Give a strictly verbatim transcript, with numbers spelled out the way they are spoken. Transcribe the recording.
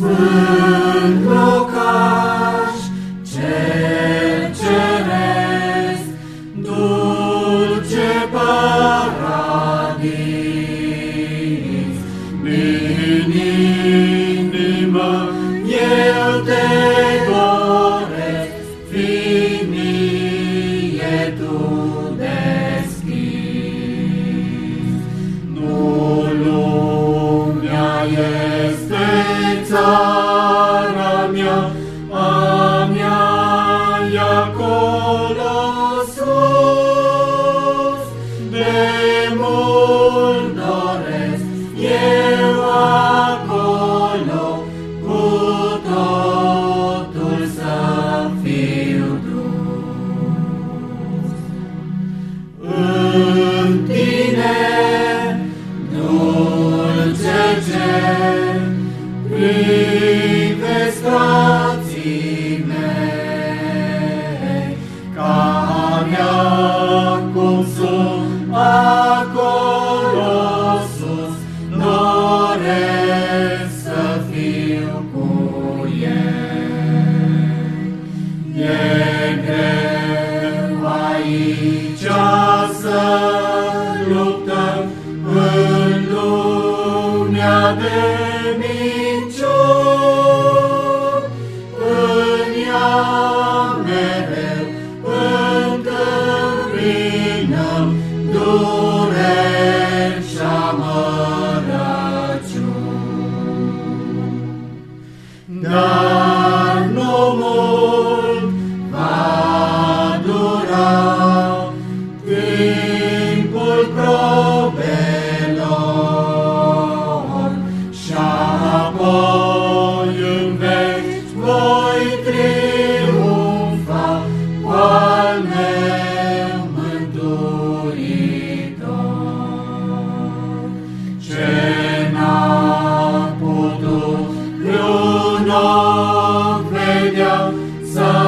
Sfânt locaș, cel ceresc, dulce paradis, din inimă eu te doresc, fii mie tu deschis. Nu lumea este țara mea, a mea e acolo sus, de mult doresc eu acolo cu totul să fiu dus. În tine, dulce cer, privesc frații mei, ca mea cum sunt acolo sus, doresc să fiu cu ei. E greu aici să luptăm în lumea de minciuni, în ea mereu întâmpinăm dureri și amărăciuni. Dar nu mult va dura timpul probelor și apoi în veci voi triumfa cu al meu Mântuitor. Ce n-a putut vreun ochi vedea, să